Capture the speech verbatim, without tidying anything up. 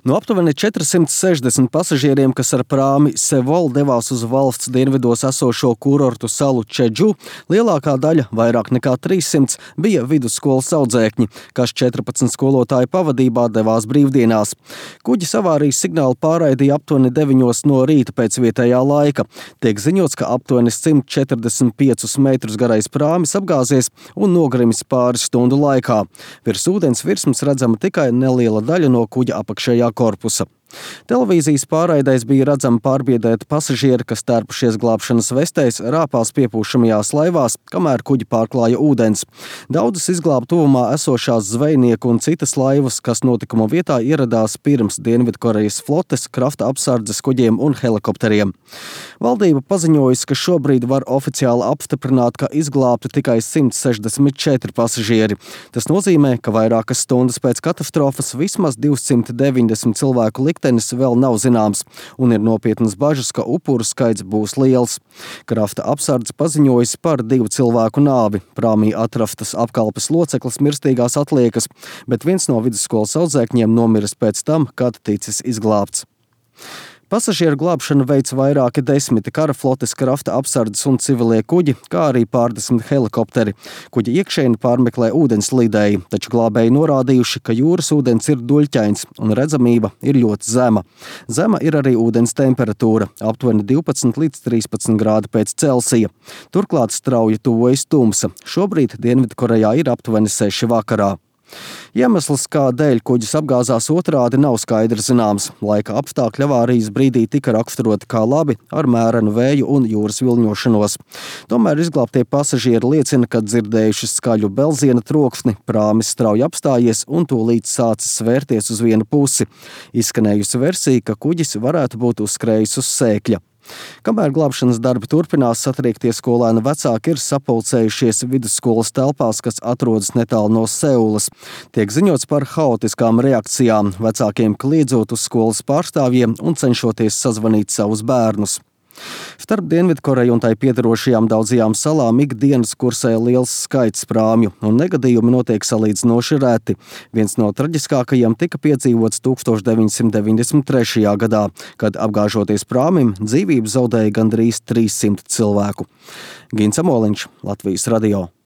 No aptuveni četrsimt sešdesmit pasažieriem, kas ar prāmi Sevol devās uz valsts dienvidos esošo kurortu salu Čedžu, lielākā daļa, vairāk nekā trīssimts, bija vidusskolas audzēkņi, kas četrpadsmit skolotāju pavadībā devās brīvdienās. Kuģis avārijas signālu pārraidīja aptuveni deviņos no rīta pēc vietējā laika. Tiek ziņots, ka aptuveni simt četrdesmit piecus metrus garais prāmis apgāzies un nogrimis pāris stundu laikā. Virs ūdens virsmas redzama tikai neliela daļa no kuģa apakšējā korpusa. Televīzijas pārraidēs bija redzami pārbiedēti pasažieri, kas tērpušies glābšanas vestēs, rāpās piepūšamajās laivās, kamēr kuģi pārklāja ūdens. Daudzas izglāba tuvumā esošās zvejnieku un citas laivas, kas notikuma vietā ieradās pirms Dienvidkorejas flotes, krasta apsardzes kuģiem un helikopteriem. Valdība paziņojusi, ka šobrīd var oficiāli apstiprināt, ka izglābti tikai simt sešdesmit četri pasažieri. Tas nozīmē, ka vairākas stundas pēc katastrofas vismaz divsimt deviņdesmit cilvēku liktenis vēl nav zināms, un ir nopietnas bažas, ka upuru skaits būs liels. Krasta apsardze paziņojusi par divu cilvēku nāvi. Prāmī atrastas apkalpes loceklis mirstīgās atliekas, bet viens no vidusskolas audzēkņiem nomiris pēc tam, kad ticis izglābts. Pasažieru glābšanu veic vairāki desmiti kara flotes, krasta apsardzes un civilie kuģi, kā arī pārdesmit helikopteri. Kuģa iekšēni pārmeklē ūdenslīdēji, taču glābēji norādījuši, ka jūras ūdens ir duļķains un redzamība ir ļoti zema. Zema ir arī ūdens temperatūra – aptuveni divpadsmit līdz trīspadsmit grādi pēc Celsija. Turklāt strauji tuvojas tumsa. Šobrīd Dienvidkorejā ir aptuveni seši vakarā. Iemesls, kādēļ kuģis apgāzās otrādi, nav skaidrs zināms. Laika apstākļi avārijas brīdī tika raksturoti kā labi, ar mērenu vēju un jūras viļņošanos. Tomēr izglābtie pasažieri liecina, ka dzirdējuši skaļu belziena troksni, prāmis strauji apstājies un tūlīt sācis svērties uz vienu pusi. Izskanējusi versija, ka kuģis varētu būt uzskrējis uz sēkļa. Kamēr glābšanas darbi turpinās, satriektie skolēnu vecāki ir sapulcējušies vidusskolas telpās, kas atrodas netālu no Seulas. Tiek ziņots par haotiskām reakcijām, vecākiem kliedzot uz skolas pārstāvjiem un cenšoties sazvanīt savus bērnus. Starp Dienvidkoreju un tai piederošajām daudzajām salām ikdienas kursē liels skaits prāmju, un negadījumi notiek salīdzinoši reti. Viens no traģiskākajiem tika piedzīvots tūkstoš deviņsimt deviņdesmit trešajā gadā, kad apgāžoties prāmim, dzīvību zaudēja gandrīz trīssimt cilvēku. Gins Amoliņš, Latvijas radio.